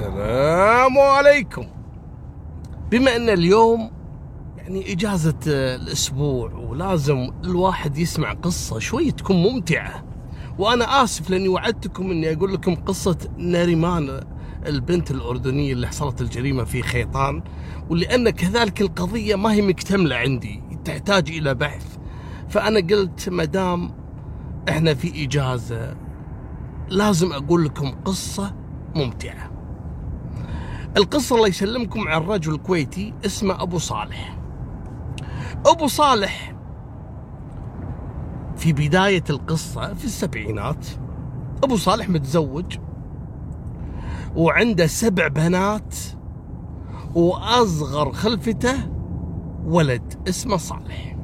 السلام عليكم. بما ان اليوم يعني اجازة الاسبوع ولازم الواحد يسمع قصة شوية تكون ممتعة، وانا اسف لاني وعدتكم اني اقول لكم قصة ناريمان البنت الاردنية اللي حصلت الجريمة في خيطان، ولان كذلك القضية ما هي مكتملة عندي تحتاج الى بحث، فانا قلت مدام احنا في اجازة لازم اقول لكم قصة ممتعة. القصة الله يسلمكم عن رجل كويتي اسمه أبو صالح. أبو صالح في بداية القصة في السبعينات، أبو صالح متزوج وعنده 7 بنات، وأصغر خلفته ولد اسمه صالح.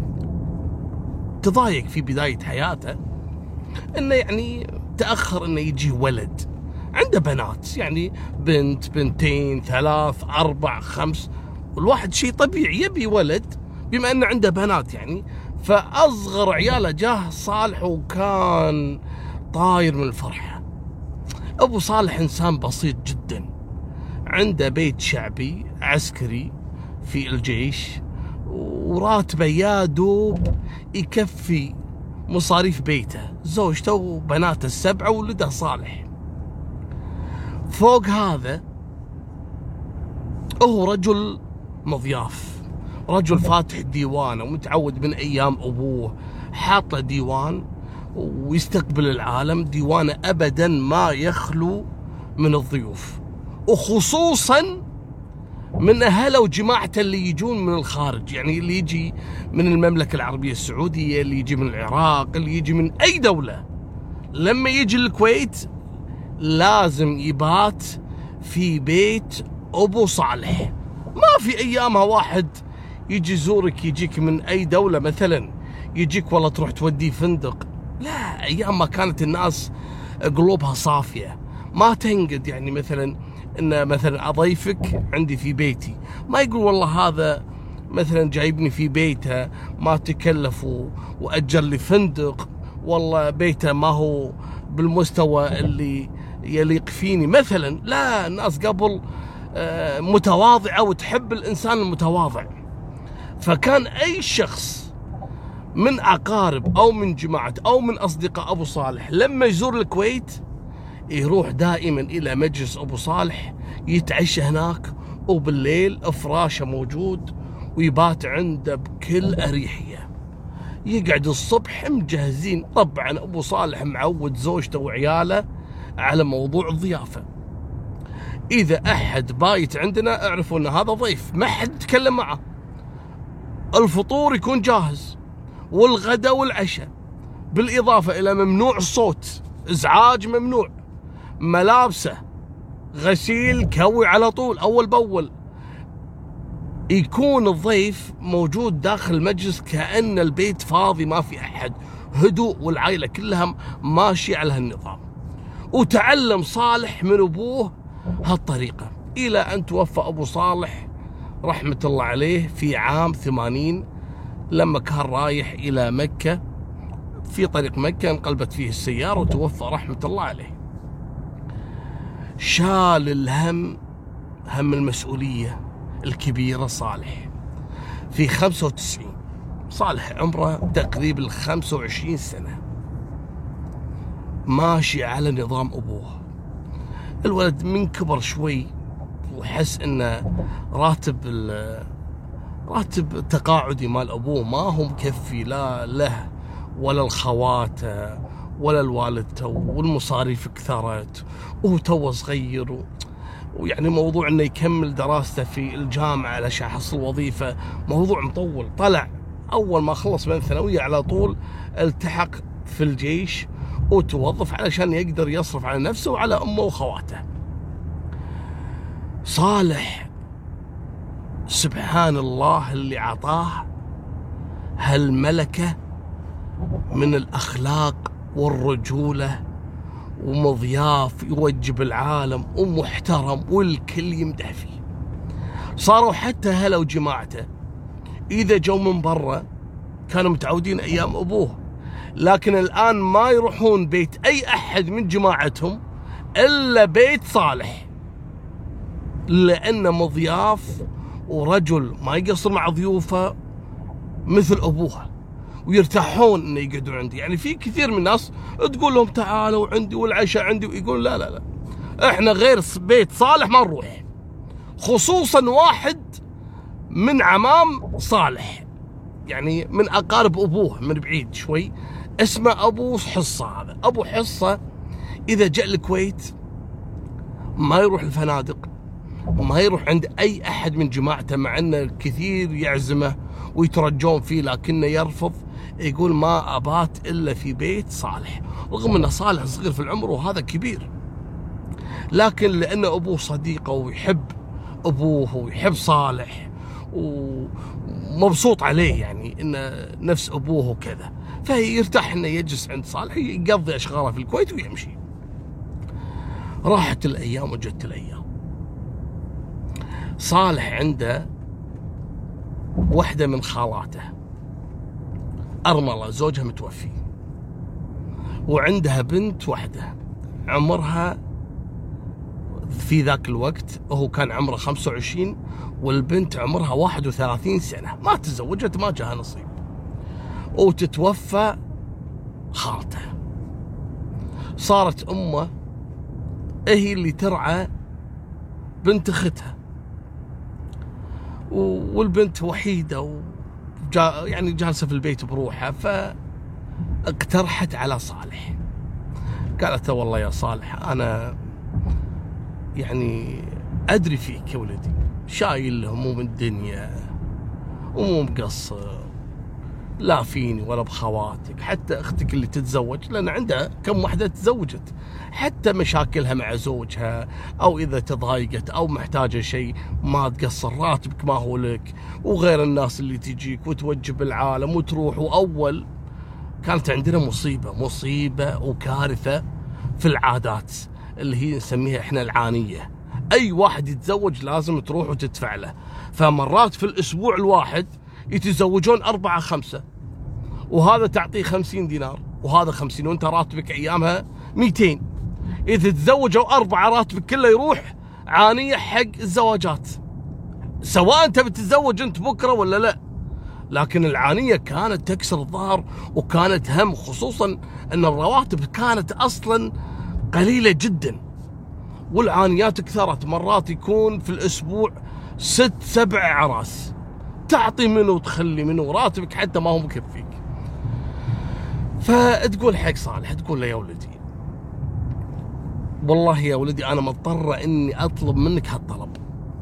تضايق في بداية حياته إنه يعني تأخر إنه يجي ولد. عنده بنات، يعني بنت، بنتين، 3، 4، 5، والواحد شيء طبيعي يبي ولد بما انه عنده بنات يعني. فاصغر عياله جاه صالح وكان طاير من الفرحه. ابو صالح انسان بسيط جدا، عنده بيت شعبي عسكري في الجيش، وراتبه يا دوب يكفي مصاريف بيته، زوجته وبناته 7 وولده صالح. فوق هذا هو رجل مضياف، رجل فاتح ديوانه ومتعود من ايام ابوه، حاط له ديوان ويستقبل العالم. ديوانه ابدا ما يخلو من الضيوف، وخصوصا من اهله وجماعته اللي يجون من الخارج، يعني اللي يجي من المملكه العربيه السعوديه، اللي يجي من العراق، اللي يجي من اي دوله. لما يجي الكويت لازم يبات في بيت أبو صالح. ما في أيامها واحد يجي يزورك يجيك من أي دولة مثلا، يجيك والله تروح توديه فندق. لا، أيام ما كانت الناس قلوبها صافية، ما تنقد يعني مثلا إن مثلا أضيفك عندي في بيتي، ما يقول والله هذا مثلا جايبني في بيته ما تكلف وأجر لي فندق، والله بيته ما هو بالمستوى اللي يليق فيني مثلا. لا، الناس قبل متواضعة وتحب الإنسان المتواضع. فكان أي شخص من أقارب أو من جماعة أو من أصدقاء أبو صالح لما يزور الكويت يروح دائما إلى مجلس أبو صالح، يتعشى هناك، وبالليل فراشه موجود ويبات عنده بكل أريحية. يقعد الصبح مجهزين. طبعا أبو صالح معود زوجته وعياله على موضوع الضيافة. إذا أحد بايت عندنا اعرفوا أن هذا ضيف، ما حد يتكلم معه. الفطور يكون جاهز، والغداء والعشاء، بالإضافة إلى ممنوع الصوت، إزعاج ممنوع، ملابسه غسيل كوي على طول أول بأول. يكون الضيف موجود داخل المجلس كأن البيت فاضي ما في أحد، هدوء، والعائلة كلها ماشية على هالنظام. وتعلم صالح من أبوه هالطريقة إلى أن توفى أبو صالح رحمة الله عليه في عام 80، لما كان رايح إلى مكة. في طريق مكة انقلبت فيه السيارة وتوفى رحمة الله عليه. شال الهم، هم المسؤولية الكبيرة صالح في 95. صالح عمره تقريبا 25 سنة ماشي على نظام أبوه. الولد من كبر شوي وحس إنه راتب تقاعدي مال أبوه ما هو مكفي، لا له ولا الخواته ولا الوالدته، والمصاريف كثرت وهو توه صغير، ويعني موضوع إنه يكمل دراسته في الجامعة علشان يحصل وظيفة موضوع مطول. طلع أول ما خلص من الثانوية على طول التحق في الجيش وتوظف علشان يقدر يصرف على نفسه وعلى أمه وخواته. صالح سبحان الله اللي عطاه هالملكة من الأخلاق والرجولة، ومضياف يوجب العالم ومحترم والكل يمدح فيه. صاروا حتى هلا وجماعته إذا جو من برا كانوا متعودين أيام أبوه، لكن الآن ما يروحون بيت أي أحد من جماعتهم إلا بيت صالح. لأنه مضياف ورجل ما يقصر مع ضيوفه مثل أبوها، ويرتاحون إنه يقعدون عندي. يعني في كثير من الناس تقول لهم تعالوا عندي والعشاء عندي، ويقول لا لا لا، إحنا غير بيت صالح ما نروح. خصوصا واحد من عمام صالح، يعني من أقارب أبوه من بعيد شوي، اسمه أبو حصة. هذا أبو حصة إذا جاء الكويت ما يروح الفنادق، ما يروح عند أي أحد من جماعته، مع أنه كثير يعزمه ويترجون فيه، لكنه يرفض. يقول ما أبات إلا في بيت صالح، رغم أنه صالح صغير في العمر وهذا كبير، لكن لأن أبوه صديقه ويحب أبوه ويحب صالح ومبسوط عليه، يعني إنه نفس أبوه وكذا، فيرتاح إنه يجلس عند صالح يقضي أشغاله في الكويت ويمشي. راحت الأيام وجت الأيام. صالح عنده واحدة من خالاته أرملة، زوجها متوفي، وعندها بنت واحدة عمرها في ذاك الوقت هو كان عمره 25 والبنت عمرها 31 سنة، ما تزوجت، ما جاها نصيب، وتتوفى خالته. صارت أمه هي اللي ترعى بنت أختها، والبنت وحيدة يعني جالسة في البيت بروحها. فاقترحت على صالح، قالت والله يا صالح أنا يعني أدري فيك يا ولدي، شايل هموم الدنيا ومو مقصر لا فيني ولا بخواتك، حتى أختك اللي تتزوج، لأن عندها كم واحدة تزوجت، حتى مشاكلها مع زوجها أو إذا تضايقت أو محتاجة شيء ما تقصر، راتبك ما هو لك، وغير الناس اللي تجيك وتوجب العالم وتروح. وأول كانت عندنا مصيبة وكارثة في العادات اللي هي نسميها إحنا العانية. أي واحد يتزوج لازم تروح وتدفع له، فمرات في الأسبوع الواحد يتزوجون 4 5، وهذا تعطيه 50 دينار وهذا 50، وانت راتبك ايامها 200. اذا تزوجوا 4 راتبك كله يروح عانية حق الزواجات، سواء انت بتتزوج انت بكره ولا لا. لكن العانية كانت تكسر الظهر وكانت هم، خصوصا ان الرواتب كانت اصلا قليلة جدا، والعانيات كثرت. مرات يكون في الاسبوع 6 7 عراس، تعطي منه وتخلي منه، وراتبك حتى ما هو مكفيك. فتقول حق صالح، تقول له يا ولدي والله يا ولدي أنا مضطرة إني أطلب منك هالطلب.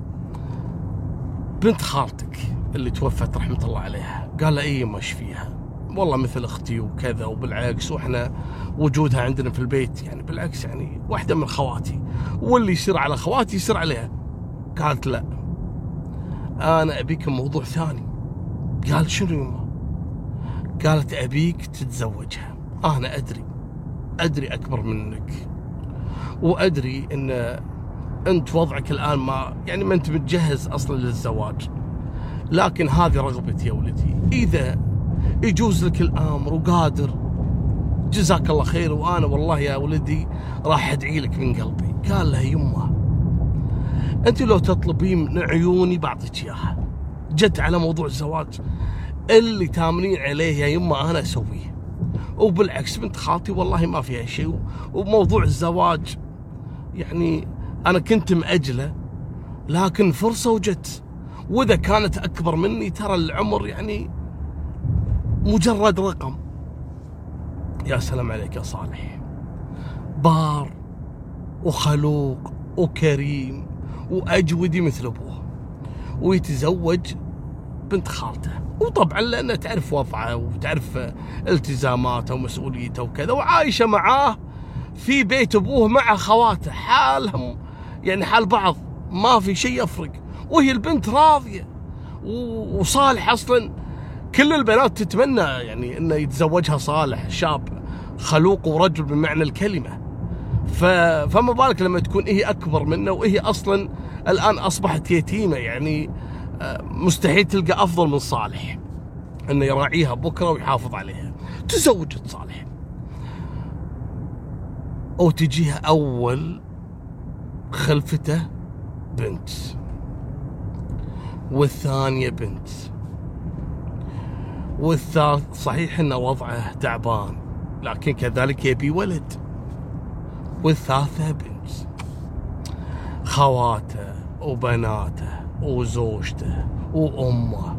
بنت خالتك اللي توفت رحمة الله عليها، قال له إيه مش فيها، والله مثل أختي وكذا، وبالعكس وإحنا وجودها عندنا في البيت يعني بالعكس يعني واحدة من خواتي، واللي يصير على خواتي يصير عليها. قالت لا أنا أبيك موضوع ثاني. قال شنو يما؟ قالت أبيك تتزوجها، أنا أدري أكبر منك، وأدري أن أنت وضعك الآن ما أنت متجهز أصلا للزواج، لكن هذه رغبتي يا ولدي، إذا يجوز لك الأمر وقادر جزاك الله خير، وأنا والله يا ولدي راح أدعي لك من قلبي. قال لها يما أنت لو تطلبين من عيوني بعطيك إياها، جت على موضوع الزواج اللي تامنين عليه يا يما أنا أسويه، وبالعكس بنت خالتي والله ما فيها شيء، وموضوع الزواج يعني أنا كنت مأجله، لكن فرصة وجت، وإذا كانت أكبر مني ترى العمر يعني مجرد رقم. يا سلام عليك يا صالح، بار وخلوق وكريم وأجودي مثل أبوه، ويتزوج بنت خالته، وطبعا لأنها تعرف وضعه وتعرف التزاماته ومسؤوليته وكذا، وعايشة معاه في بيت أبوه مع خواته، حالهم يعني حال بعض، ما في شيء يفرق، وهي البنت راضية. وصالح أصلا كل البنات تتمنى يعني أنه يتزوجها صالح، شاب خلوق ورجل بمعنى الكلمة. فما بالك لما تكون هي أكبر منه، وهي أصلا الآن أصبحت يتيمة، يعني مستحيل تلقى أفضل من صالح أنه يراعيها بكرة ويحافظ عليها. تزوجت صالح، وتجيها أول خلفته بنت، والثانية بنت، والثالث صحيح ان وضعه تعبان لكن كذلك يبي ولد، والثالثة بنت. خواته وبناته وزوجته وأمه،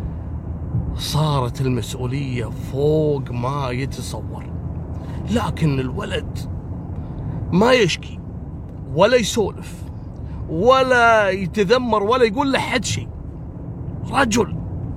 صارت المسؤولية فوق ما يتصور. لكن الولد ما يشكي ولا يسولف ولا يتذمر ولا يقول لحد شيء، رجل.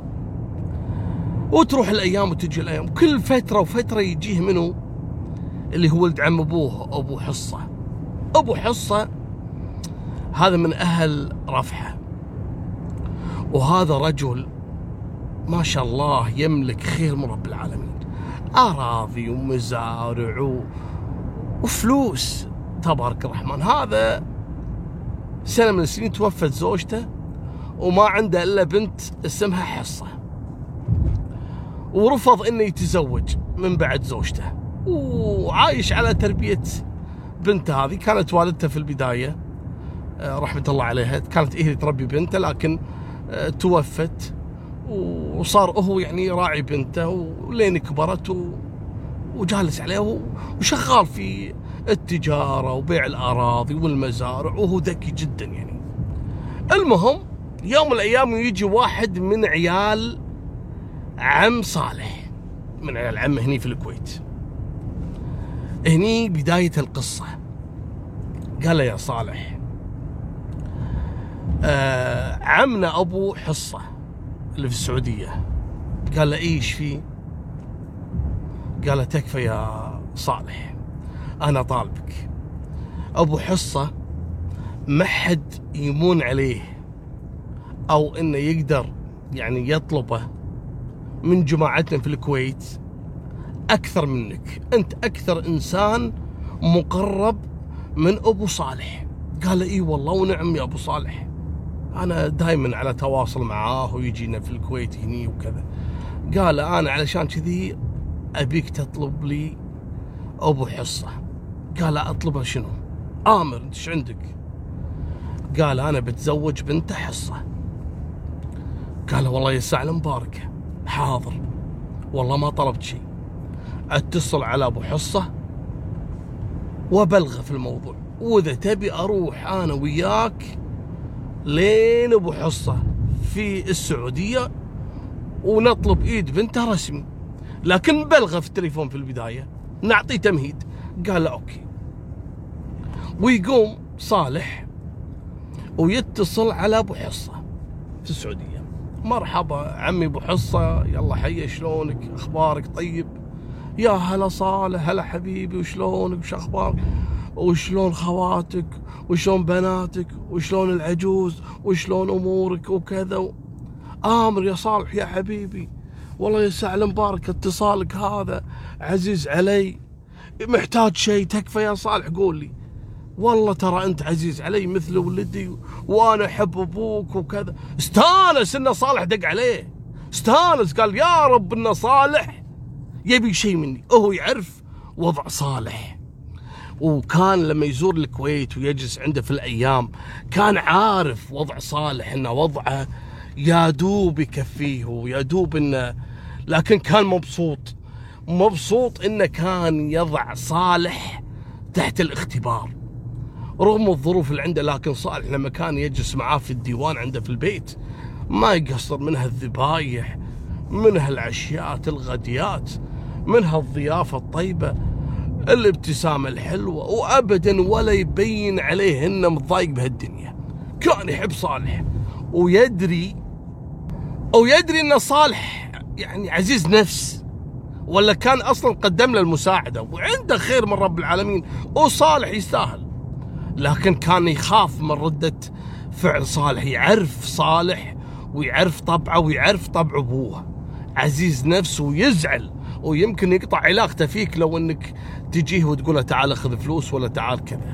وتروح الأيام وتجي الأيام، كل فترة وفترة يجيه منه اللي هو ولد عم أبوه، أبو حصة. أبو حصة هذا من أهل رفحة، وهذا رجل ما شاء الله يملك خير من رب العالمين، أراضي ومزارع وفلوس تبارك الرحمن. هذا سنة من السنين توفت زوجته وما عنده إلا بنت اسمها حصة، ورفض إنه يتزوج من بعد زوجته، وعايش على تربية بنته هذه. كانت والدته في البداية رحمة الله عليها كانت هي تربي بنته، لكن توفت، وصار هو يعني يراعي بنته ولين كبرت وجالس عليها وشغال في التجارة وبيع الأراضي والمزارع، وهو ذكي جدا يعني. المهم يوم من الأيام يجي واحد من عيال عم صالح، من عيال عمه هني في الكويت. هني بداية القصة. قال له يا صالح، عمنا أبو حصة اللي في السعودية. قال له إيش فيه؟ قال له تكفى يا صالح، أنا طالبك. أبو حصة ما حد يمون عليه أو إنه يقدر يعني يطلبه من جماعتنا في الكويت أكثر منك. أنت أكثر إنسان مقرب من أبو صالح. قال إي والله ونعم يا أبو صالح، أنا دائما على تواصل معاه ويجينا في الكويت هني وكذا. قال أنا علشان كذي أبيك تطلب لي أبو حصة. قال أطلبه شنو؟ آمر، أنت إيش عندك؟ قال أنا بتزوج بنت حصة. قال والله يسع المباركة، حاضر والله ما طلبت شيء، اتصل على أبو حصة وبلغه في الموضوع، وإذا تبي أروح أنا وياك لين أبو حصة في السعودية ونطلب إيد بنته رسمي، لكن بلغه في التليفون في البداية، نعطيه تمهيد. قال له أوكي. ويقوم صالح ويتصل على أبو حصة في السعودية. مرحبا عمي أبو حصة، يلا حي، شلونك، أخبارك طيب؟ يا هلا صالح، هلا حبيبي، وشلونك، وش أخبارك، وشلون خواتك، وشلون بناتك، وشلون العجوز، وشلون أمورك وكذا. آمر يا صالح يا حبيبي، والله يسع المبارك، اتصالك هذا عزيز علي، محتاج شيء تكفى يا صالح قول لي. والله ترى أنت عزيز علي مثل ولدي، وأنا أحب أبوك وكذا. استانس إن صالح دق عليه، استانس، قال يا رب إن صالح يبي شيء مني. هو يعرف وضع صالح، وكان لما يزور الكويت ويجلس عنده في الأيام كان عارف وضع صالح إنه وضعه يا دوب يكفيه ويا دوب إنه، لكن كان مبسوط إنه كان يضع صالح تحت الاختبار رغم الظروف اللي عنده. لكن صالح لما كان يجلس معاه في الديوان عنده في البيت ما يقصر منها الذبايح، منها العشيات الغديات، منها الضيافة الطيبة، الابتسامة الحلوة، وأبدا ولا يبين عليه إنه متضايق بهالدنيا. كان يحب صالح ويدري إن صالح يعني عزيز نفس، ولا كان أصلا قدم له المساعدة وعنده خير من رب العالمين، وصالح يستاهل. لكن كان يخاف من ردة فعل صالح. يعرف صالح ويعرف طبعه ويعرف طبع أبوه، عزيز نفس ويزعل، ويمكن يقطع علاقته فيك لو انك تجيه وتقول له تعال خذ فلوس ولا تعال كذا.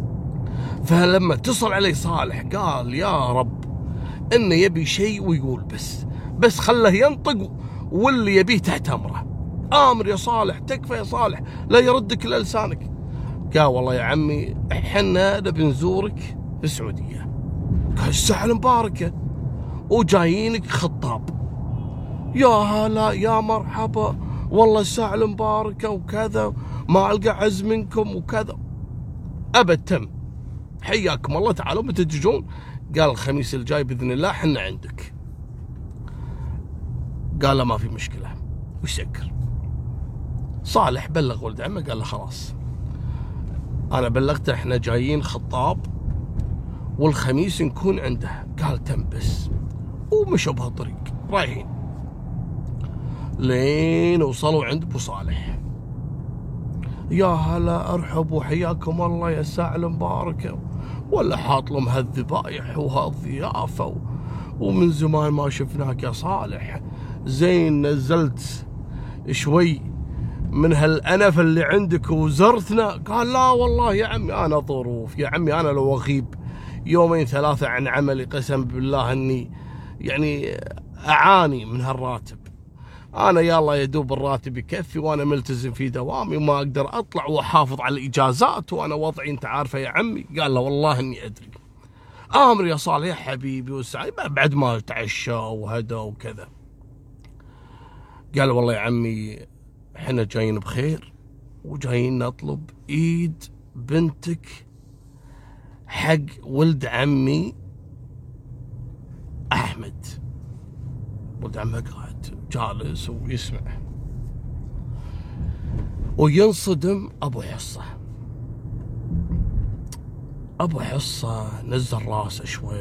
فلما اتصل عليه صالح قال يا رب انه يبي شيء ويقول بس خله ينطق، واللي يبيه تحت امره. آمر يا صالح، تكفى يا صالح، لا يردك الا لسانك. قال والله يا عمي احنا نبي نزورك في السعودية، قال الساعة المباركة وجايينك خطاب. يا هلا يا مرحبا، والله الساعة المباركة وكذا، ما ألقى عز منكم وكذا. أبد تم، حياكم الله، تعالوا متى تجون؟ قال الخميس الجاي بإذن الله حنا عندك. قال له ما في مشكلة ويسكر. صالح بلغ ولد عمه، قال له خلاص أنا بلغته إحنا جايين خطاب والخميس نكون عنده. قال تم بس، ومشوا بهالطريق رايحين لين وصلوا عند ابو صالح. يا هلا ارحبوا حياكم الله يا الساعة المباركة، ولا حاط لهم هالذبايح وهالضيافة ومن زمان ما شفناك يا صالح، زين نزلت شوي من هالأنف اللي عندك وزرتنا. قال لا والله يا عمي أنا ظروف، يا عمي أنا لو أغيب يومين ثلاثة عن عملي قسم بالله أني يعني أعاني من هالراتب. أنا يلا يدوب الراتب يكفي، وأنا ملتزم في دوامي وما أقدر أطلع وأحافظ على الإجازات، وأنا وضعي أنت عارفه يا عمي. قال له والله إني أدري. آمر يا صالح يا حبيبي والسعي، بعد ما تعشى وهدى وكذا. قال والله يا عمي احنا جايين بخير وجايين نطلب ايد بنتك حق ولد عمي احمد. ولد عمه قاعد جالس ويسمع وينصدم. ابو حصه نزل راسه شوي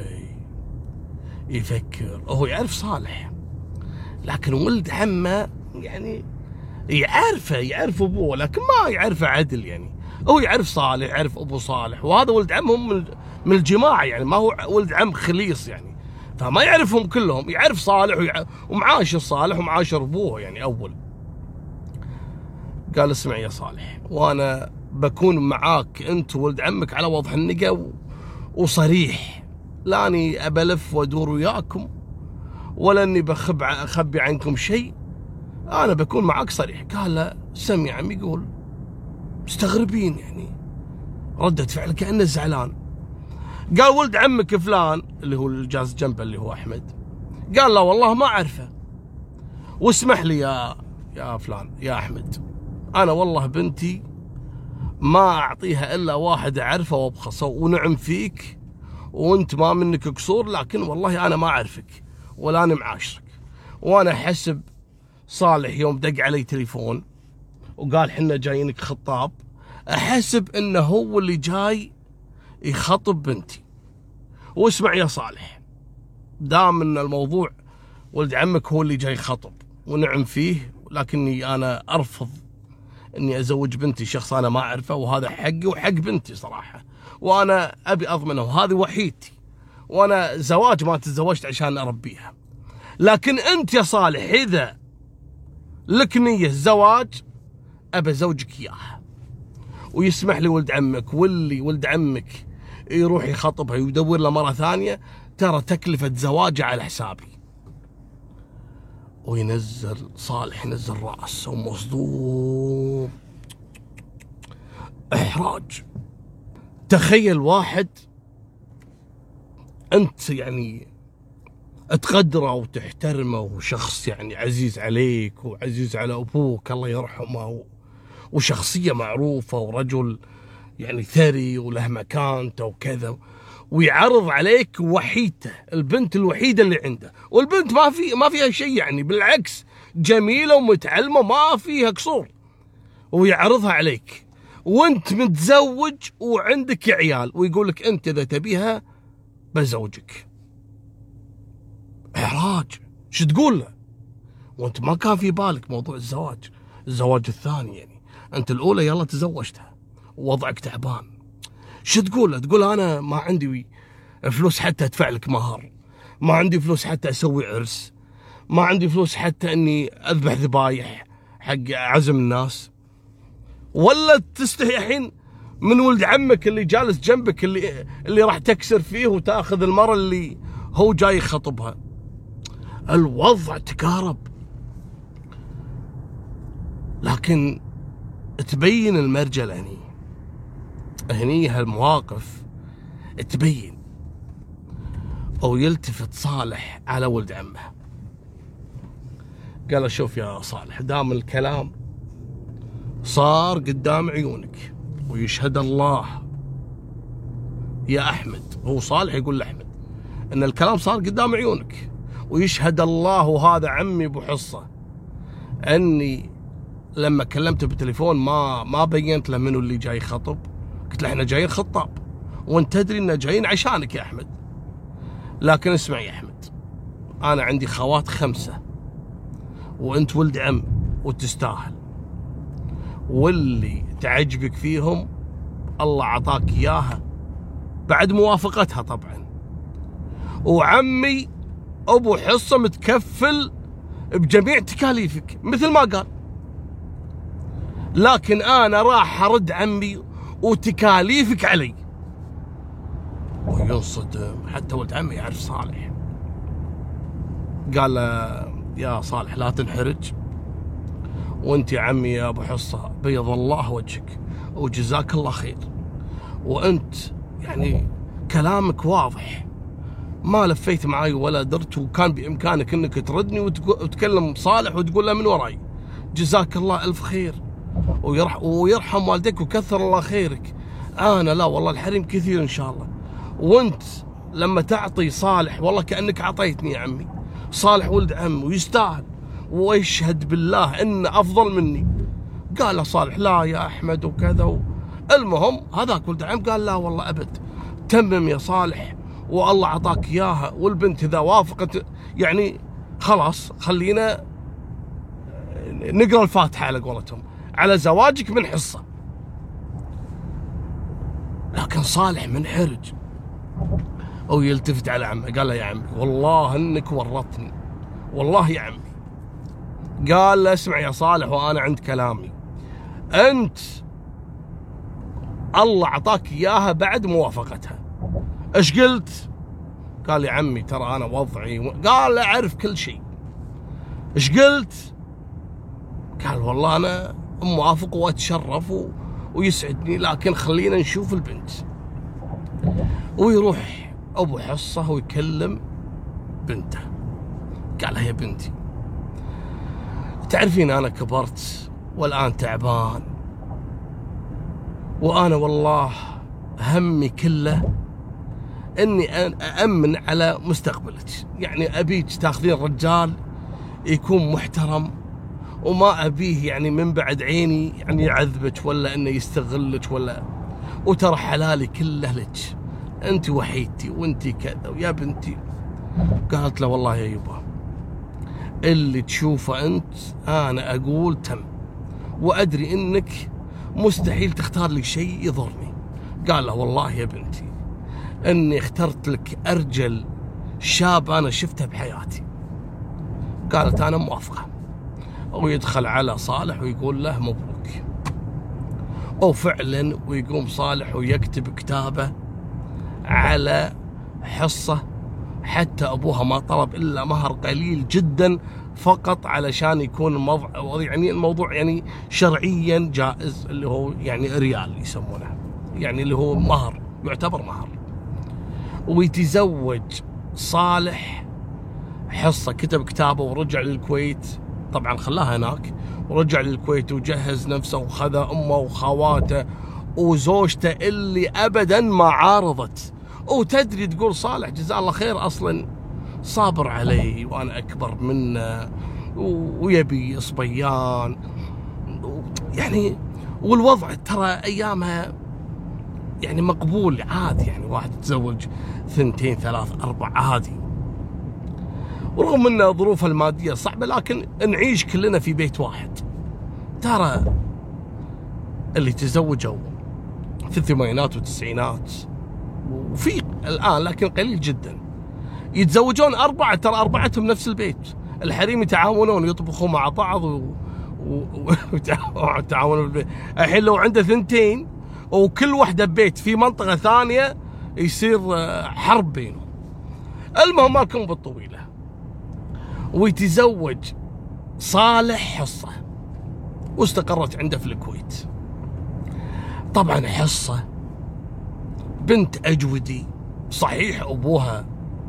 يفكر. هو يعرف صالح، لكن ولد عمه يعني يعرف ابوه لكن ما يعرفه عدل. يعني هو يعرف صالح، يعرف ابو صالح، وهذا ولد عمهم من الجماعه، يعني ما هو ولد عم خليص يعني، فما يعرفهم كلهم. يعرف صالح ومعاشر صالح ومعاشر ابوه يعني اول. قال اسمع يا صالح، وانا بكون معاك انت وولد عمك على وضح النقا وصريح، لاني ابلف وادور وياكم ولا اني اخبي عنكم شيء، انا بكون معاك صريح. قال له سمي عم يقول مستغربين يعني ردة فعل كأنه زعلان. قال ولد عمك فلان اللي هو الجاز جنبه اللي هو احمد، قال له والله ما اعرفه، واسمح لي يا فلان يا احمد، انا والله بنتي ما اعطيها الا واحد اعرفه وابخصه، ونعم فيك وانت ما منك قصور، لكن والله انا ما اعرفك ولا انا معاشرك. وانا حسب صالح يوم دق علي تليفون وقال حنا جايينك خطاب، احسب انه هو اللي جاي يخطب بنتي. واسمع يا صالح، دام ان الموضوع ولد عمك هو اللي جاي يخطب ونعم فيه، لكني انا ارفض اني ازوج بنتي شخص انا ما اعرفه، وهذا حقي وحق بنتي صراحه، وانا ابي اضمنه، وهذه وحيدتي، وانا زواج ما تزوجت عشان اربيها. لكن انت يا صالح اذا لك نيه الزواج ابى زوجك اياها، ويسمح لي ولد عمك، واللي ولد عمك يروح يخطبها ويدور له مره ثانيه، ترى تكلفه زواجه على حسابي. وينزل صالح ينزل راسه ومصدوم، احراج. تخيل واحد انت يعني تقدره وتحترمه، وشخص يعني عزيز عليك وعزيز على ابوك الله يرحمه، وشخصيه معروفه ورجل يعني ثري وله مكانته وكذا، ويعرض عليك وحيدته، البنت الوحيده اللي عنده، والبنت ما فيها شيء يعني، بالعكس جميله ومتعلمه ما فيها قصور، ويعرضها عليك وانت متزوج وعندك عيال، ويقول لك انت اذا تبيها بزوجك. احراج. شو تقول له وانت ما كان في بالك موضوع الزواج الثاني؟ يعني انت الاولى يلا تزوجتها ووضعك تعبان، شو تقول له؟ تقول انا ما عندي فلوس حتى ادفع لك مهر، ما عندي فلوس حتى اسوي عرس، ما عندي فلوس حتى اني اذبح ذبايح حق عزم الناس؟ ولا تستحي الحين من ولد عمك اللي جالس جنبك اللي راح تكسر فيه وتاخذ المرة اللي هو جاي يخطبها؟ الوضع تكارب. لكن تبين المرجله هني هالمواقف تبين أو يلتفت صالح على ولد عمه، قال له شوف يا صالح، دام الكلام صار قدام عيونك ويشهد الله يا أحمد، هو صالح يقول لأحمد إن الكلام صار قدام عيونك ويشهد الله وهذا عمي أبو حصة أني لما كلمته بالتليفون ما بينت له منو اللي جاي خطب، قلت له احنا جايين خطاب وانت تدري ان جايين عشانك يا احمد، لكن اسمع يا احمد، انا عندي خوات 5 وانت ولد عم وتستاهل، واللي تعجبك فيهم الله عطاك اياها بعد موافقتها طبعا، وعمي ابو حصة متكفل بجميع تكاليفك مثل ما قال، لكن انا راح ارد عمي وتكاليفك علي. وينصدم، حتى ولد عمي يعرف صالح، قال له يا صالح لا تنحرج، وانت يا عمي يا ابو حصة بيض الله وجهك وجزاك الله خير، وانت يعني كلامك واضح، ما لفيت معاي ولا درت، وكان بامكانك انك تردني وتكلم صالح وتقول له من وراي جزاك الله الف خير ويرحم والديك وكثر الله خيرك، انا لا والله الحريم كثير ان شاء الله، وانت لما تعطي صالح والله كانك اعطيتني يا عمي، صالح ولد عم ويستاهل ويشهد بالله انه افضل مني. قال له صالح لا يا احمد وكذا المهم هذاك ولد عم قال لا والله ابد، تمم يا صالح والله عطاك اياها، والبنت اذا وافقت يعني خلاص خلينا نقرا الفاتحه على قولتهم على زواجك من حصة. لكن صالح منحرج او يلتفت على عمه، قال له يا عمي والله انك ورطني والله يا عمي. قال له اسمع يا صالح وانا عند كلامي، انت الله عطاك اياها بعد موافقتها، ايش قلت؟ قال يا عمي ترى انا وضعي قال له اعرف كل شيء. ايش قلت؟ قال والله انا موافق واتشرف ويسعدني، لكن خلينا نشوف البنت. ويروح ابو حصة ويكلم بنته، قال لها يا بنتي تعرفين انا كبرت والان تعبان، وانا والله همي كله اني أأمن على مستقبلك، يعني ابيك تاخذين رجال يكون محترم، وما ابيه يعني من بعد عيني يعني يعذبك ولا انه يستغلك ولا، وترى حلالي كله لك، انت وحيدتي وانت كذا ويا بنتي. قالت له والله يا يبا اللي تشوفه انت انا اقول تم، وادري انك مستحيل تختار لي شيء يضرني. قال له والله يا بنتي اني اخترت لك ارجل شاب انا شفته بحياتي. قالت انا موافقه. ويدخل على صالح ويقول له مبروك، وفعلا ويقوم صالح ويكتب كتابه على حصة، حتى ابوها ما طلب الا مهر قليل جدا فقط علشان يكون الموضوع يعني شرعيا جائز، اللي هو يعني ريال يسمونه، يعني اللي هو مهر يعتبر مهر. ويتزوج صالح حصة، كتب كتابه ورجع للكويت، طبعا خلاها هناك ورجع للكويت وجهز نفسه وخذ امه وخواته وزوجته اللي ابدا ما عارضت. وتدري تقول صالح جزاه الله خير اصلا صابر علي وانا اكبر منه ويبي صبيان يعني، والوضع ترى ايامها يعني مقبول عادي، يعني واحد يتزوج 2 3 4 عادي، ورغم ان ظروفها الماديه صعبه لكن نعيش كلنا في بيت واحد. ترى اللي تزوجوا في الثمانينات والتسعينات وفي الان لكن قليل جدا يتزوجون 4، ترى 4 نفس البيت، الحريم يتعاونون يطبخوا مع بعض ويتعاونون بالبيت. الحين لو عنده 2 وكل واحده ببيت في منطقه ثانيه يصير حرب بينهم. المهم ما لكم بالطويله، ويتزوج صالح حصة واستقرت عنده في الكويت. طبعا حصة بنت أجودي، صحيح أبوها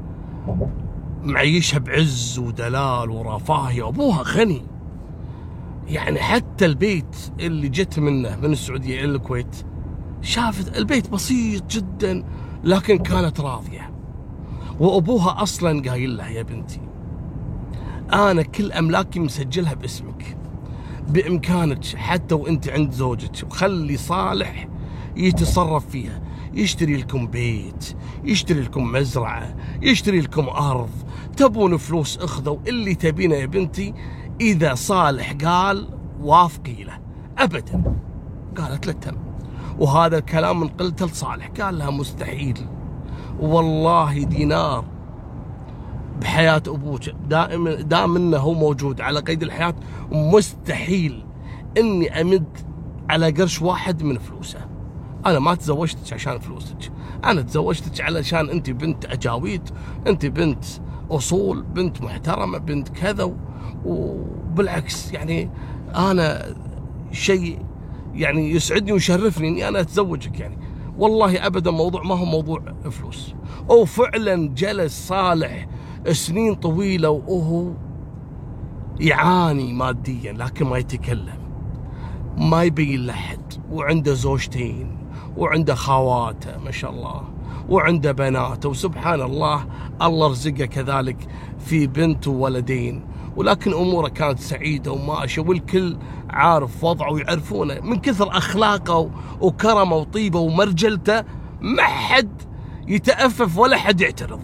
معيشها بعز ودلال ورفاهية، أبوها غني. يعني حتى البيت اللي جت منه من السعودية إلى الكويت، شافت البيت بسيط جدا لكن كانت راضية. وأبوها أصلا قايل لها: يا بنتي أنا كل أملاكي مسجلها باسمك، بإمكانك حتى وأنت عند زوجك وخلي صالح يتصرف فيها، يشتري لكم بيت، يشتري لكم مزرعة، يشتري لكم أرض، تبون فلوس اخذوا اللي تبينه يا بنتي، إذا صالح قال وافقي له. أبدا. قالت له تم. وهذا الكلام من قلته لصالح، قال لها مستحيل والله دينار بحياة أبوك دام إنه هو موجود على قيد الحياة، مستحيل إني أمد على قرش واحد من فلوسه. أنا ما تزوجتك عشان فلوسك، أنا تزوجتك علشان أنت بنت أجاويد، أنت بنت أصول، بنت محترمة، بنت كذا. وبالعكس يعني أنا شيء يعني يسعدني ويشرفني إني أنا أتزوجك. يعني والله أبدا موضوع ما هو موضوع فلوس. وفعلا جلس صالح سنين طويلة وهو يعاني ماديا لكن ما يتكلم، ما يبين لحد، وعنده زوجتين وعنده خواته ما شاء الله وعنده بناته، وسبحان الله الله رزقه كذلك في بنت وولدين، ولكن أموره كانت سعيدة وماشية، والكل عارف وضعه ويعرفونه من كثر أخلاقه وكرمه وطيبه ومرجلته، ما حد يتأفف ولا حد يعترض.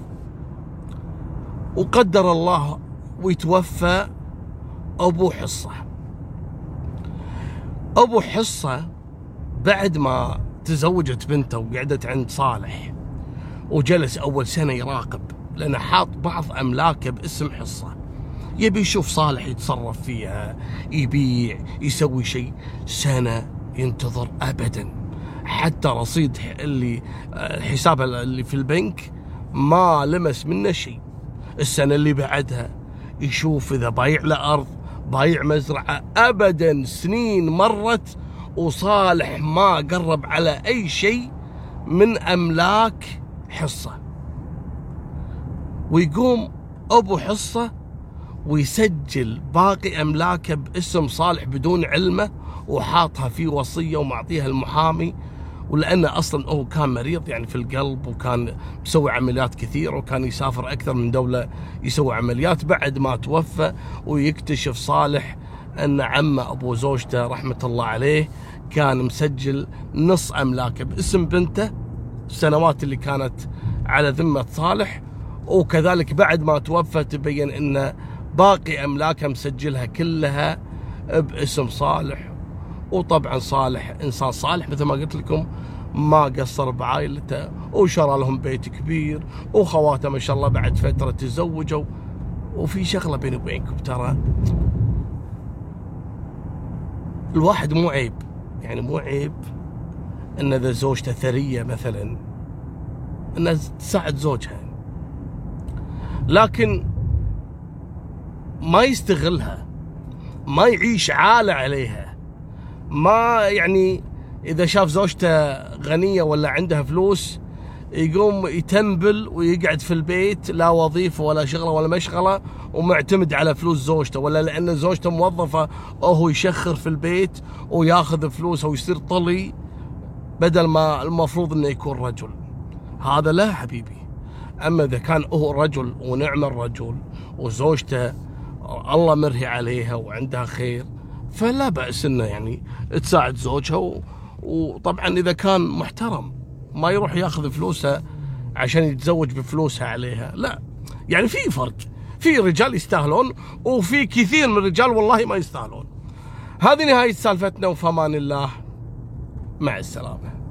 وقدر الله ويتوفى أبو حصة. أبو حصة بعد ما تزوجت بنته وقعدت عند صالح، وجلس أول سنة يراقب، لأنه حاط بعض أملاكه باسم حصة، يبي يشوف صالح يتصرف فيها، يبيع، يسوي شيء. سنة ينتظر أبدا، حتى رصيد اللي حسابه اللي في البنك ما لمس منه شيء. السنة اللي بعدها يشوف إذا بايع له أرض، بايع مزرعة. أبدا سنين مرت وصالح ما قرب على أي شيء من أملاك حصة. ويقوم أبو حصة ويسجل باقي أملاكه باسم صالح بدون علمه، وحاطها في وصية ومعطيها المحامي. ولأنه أصلا هو كان مريض يعني في القلب، وكان مسوي عمليات كثير، وكان يسافر أكثر من دولة يسوي عمليات. بعد ما توفى ويكتشف صالح أن عمه أبو زوجته رحمة الله عليه كان مسجل نص أملاكه باسم بنته السنوات اللي كانت على ذمة صالح، وكذلك بعد ما توفى تبين أن باقي أملاكه مسجلها كلها باسم صالح. وطبعا صالح إنسان صالح مثل ما قلت لكم، ما قصر بعائلته، وشرى لهم بيت كبير، وخواته ما شاء الله بعد فترة تزوجوا. وفي شغلة بيني وبينكم، ترى الواحد مو عيب، يعني مو عيب ان اذا زوجته ثرية مثلا انها تساعد زوجها، لكن ما يستغلها، ما يعيش عالة عليها. ما يعني إذا شاف زوجته غنية ولا عندها فلوس يقوم يتنبل ويقعد في البيت، لا وظيفة ولا شغلة ولا مشغلة، ومعتمد على فلوس زوجته، ولا لأن زوجته موظفة وهو يشخر في البيت وياخذ فلوسه ويصير طلي بدل ما المفروض انه يكون رجل. هذا لا حبيبي. اما اذا كان هو رجل ونعم الرجل وزوجته الله مرهي عليها وعندها خير، فلا بأس انه يعني تساعد زوجها. وطبعا اذا كان محترم ما يروح ياخذ فلوسها عشان يتزوج بفلوسها عليها، لا. يعني في فرق، في رجال يستاهلون وفي كثير من الرجال والله ما يستاهلون. هذه نهاية سالفتنا، وفي امان الله، مع السلامة.